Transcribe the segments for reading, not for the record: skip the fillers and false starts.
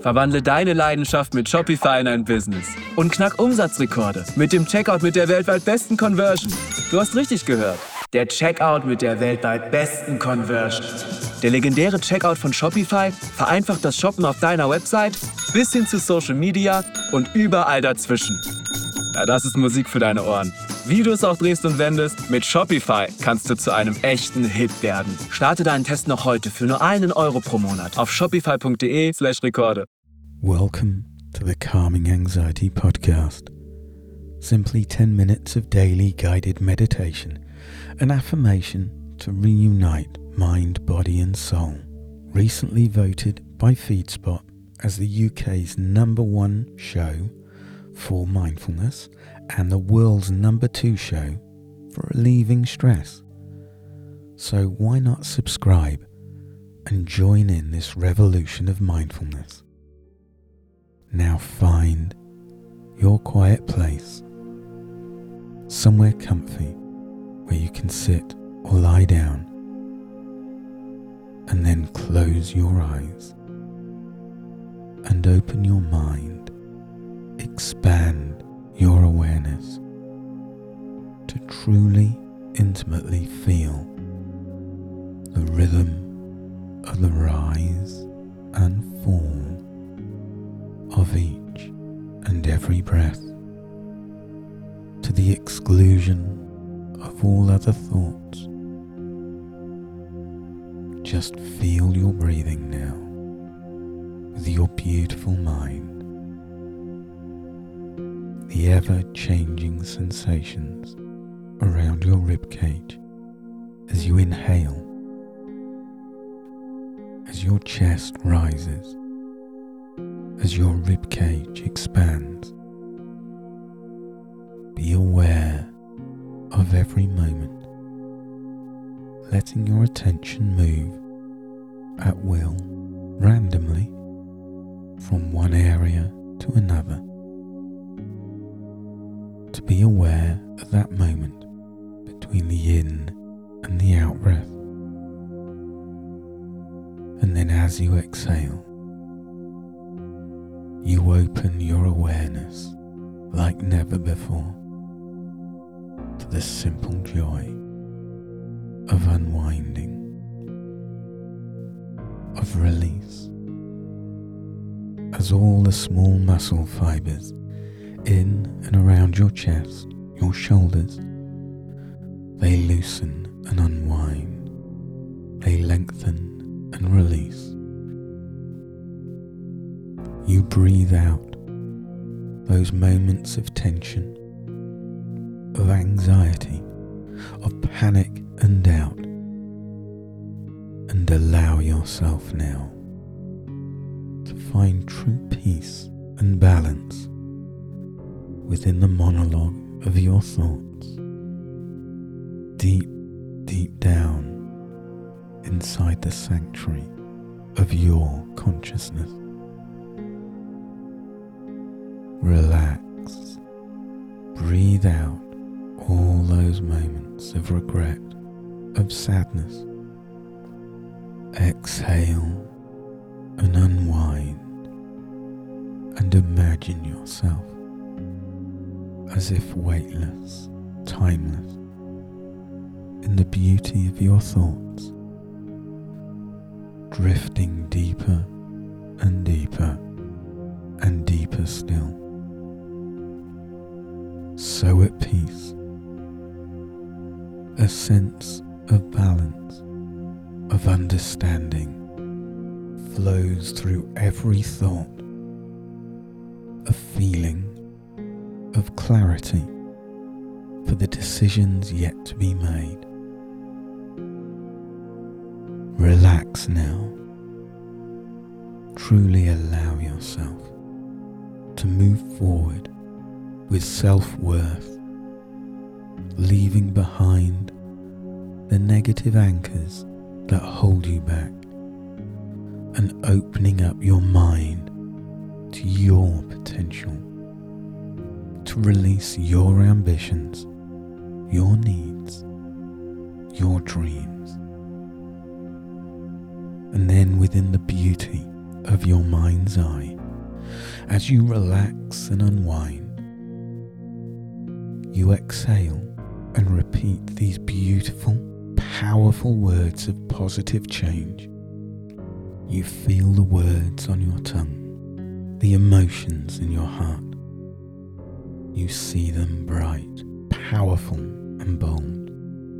Verwandle deine Leidenschaft mit Shopify in ein Business. Und knack Umsatzrekorde mit dem Checkout mit der weltweit besten Conversion. Du hast richtig gehört. Der Checkout mit der weltweit besten Conversion. Der legendäre Checkout von Shopify vereinfacht das Shoppen auf deiner Website bis hin zu Social Media und überall dazwischen. Ja, das ist Musik für deine Ohren. Wie du es auch drehst und wendest, mit Shopify kannst du zu einem echten Hit werden. Starte deinen Test noch heute für nur €1 pro Monat auf shopify.de/Rekorde. Welcome to the Calming Anxiety Podcast. Simply 10 minutes of daily guided meditation and affirmation to reunite mind, body and soul. Recently voted by FeedSpot as the UK's #1 show for mindfulness and the world's #2 show for relieving stress. So why not subscribe and join in this revolution of mindfulness? Now find your quiet place, somewhere comfy where you can sit or lie down, and then close your eyes and open your mind. Expand your awareness to truly, intimately feel the rhythm of the rise and fall of each and every breath, to the exclusion of all other thoughts. Just feel your breathing now with your beautiful mind. The ever-changing sensations around your ribcage as you inhale, as your chest rises, as your ribcage expands. Be aware of every moment, letting your attention move at will, randomly, from one area to another. To be aware of that moment between the in and the out breath. And then as you exhale, you open your awareness like never before to the simple joy of unwinding, of release, as all the small muscle fibers in and around your chest, your shoulders, they loosen and unwind, they lengthen and release. You breathe out those moments of tension, of anxiety, of panic and doubt, and allow yourself now to find true peace and balance within the monologue of your thoughts, deep, deep down inside the sanctuary of your consciousness. Relax, breathe out all those moments of regret, of sadness. Exhale and unwind, and imagine yourself as if weightless, timeless, in the beauty of your thoughts, drifting deeper and deeper and deeper still, so at peace. A sense of balance, of understanding flows through every thought, a feeling of clarity for the decisions yet to be made. Relax now. Truly allow yourself to move forward with self-worth, leaving behind the negative anchors that hold you back and opening up your mind to your potential, to release your ambitions, your needs, your dreams. And then within the beauty of your mind's eye, As you relax and unwind, you exhale and repeat these beautiful, powerful words of positive change. You feel the words on your tongue, the emotions in your heart. You see them bright, powerful and bold.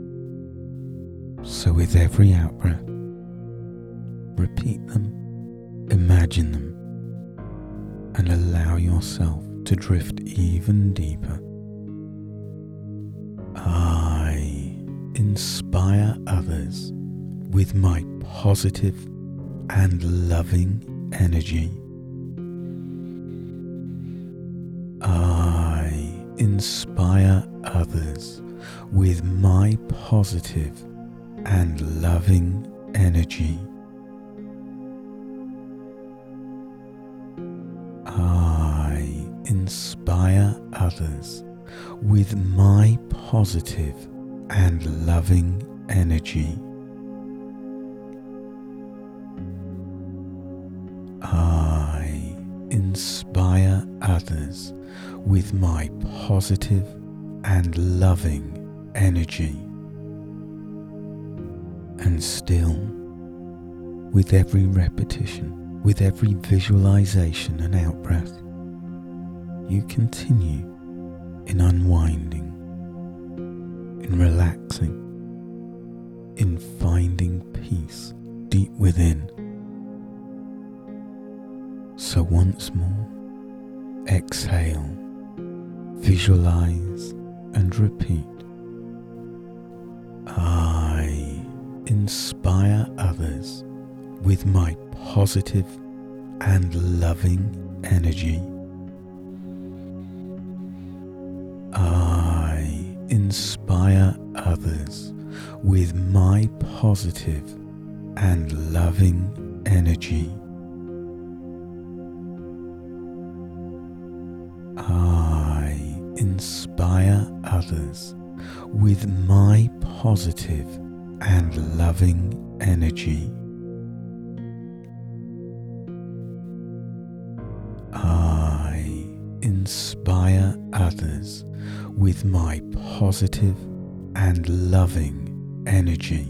So with every out-breath, repeat them, imagine them, and allow yourself to drift even deeper. I inspire others with my positive and loving energy. I inspire others with my positive and loving energy. I inspire others with my positive and loving energy. I inspire others with my positive and loving energy. And still, with every repetition, with every visualization and out-breath, you continue in unwinding, in relaxing, in finding peace deep within. So once more, exhale, visualize and repeat. I inspire others with my positive and loving energy. I inspire others with my positive and loving energy. I inspire others with my positive and loving energy. I inspire others with my positive and loving energy.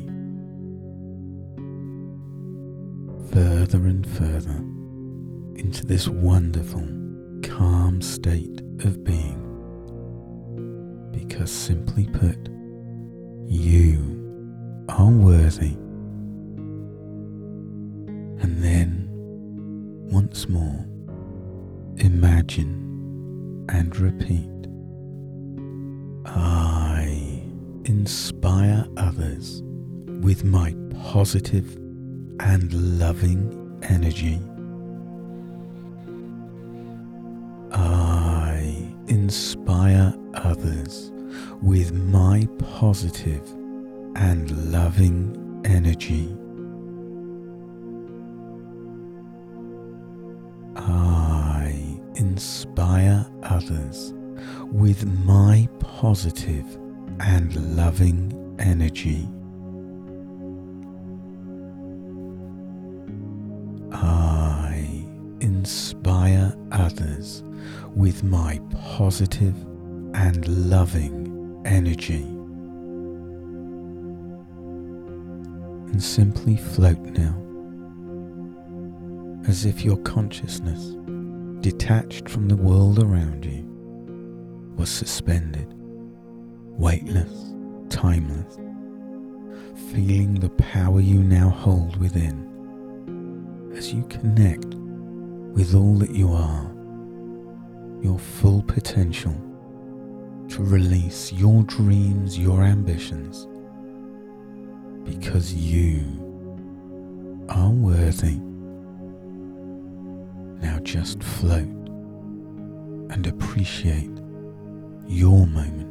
Further and further into this wonderful, calm state of being. Because simply put, you are worthy. And then, once more, imagine and repeat. I inspire others with my positive and loving energy. I inspire others with my positive and loving energy. I inspire others with my positive and loving energy. I inspire others with my positive and loving energy. And simply float now, as if your consciousness, detached from the world around you, was suspended, weightless, timeless, feeling the power you now hold within as you connect with all that you are, your full potential to release your dreams, your ambitions, because you are worthy. Now just float and appreciate your moment.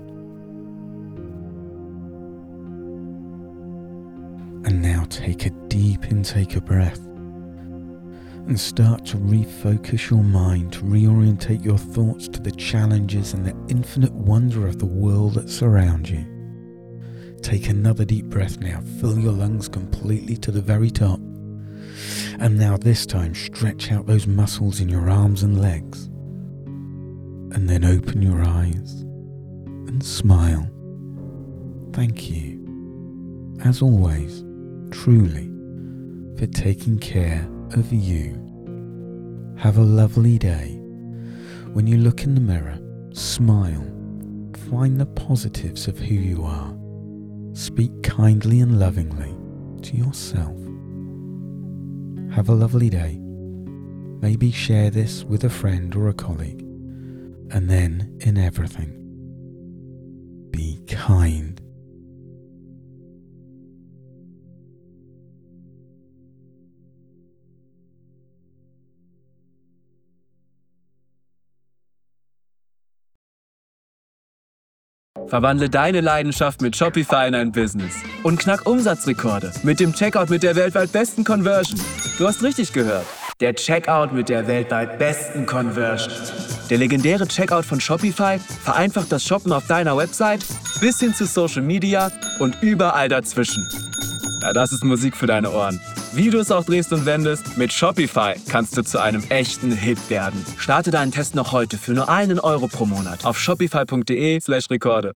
And now take a deep intake of breath and start to refocus your mind, to reorientate your thoughts to the challenges and the infinite wonder of the world that surrounds you. Take another deep breath now. Fill your lungs completely to the very top. And now this time stretch out those muscles in your arms and legs. And then open your eyes and smile. Thank you, as always, truly, for taking care of you. Have a lovely day. When you look in the mirror, smile. Find the positives of who you are. Speak kindly and lovingly to yourself. Have a lovely day. Maybe share this with a friend or a colleague. And then, in everything, be kind. Verwandle deine Leidenschaft mit Shopify in ein Business und knack Umsatzrekorde mit dem Checkout mit der weltweit besten Conversion. Du hast richtig gehört. Der Checkout mit der weltweit besten Conversion. Der legendäre Checkout von Shopify vereinfacht das Shoppen auf deiner Website bis hin zu Social Media und überall dazwischen. Na, das ist Musik für deine Ohren. Wie du es auch drehst und wendest, mit Shopify kannst du zu einem echten Hit werden. Starte deinen Test noch heute für nur €1 pro Monat auf shopify.de/Rekorde.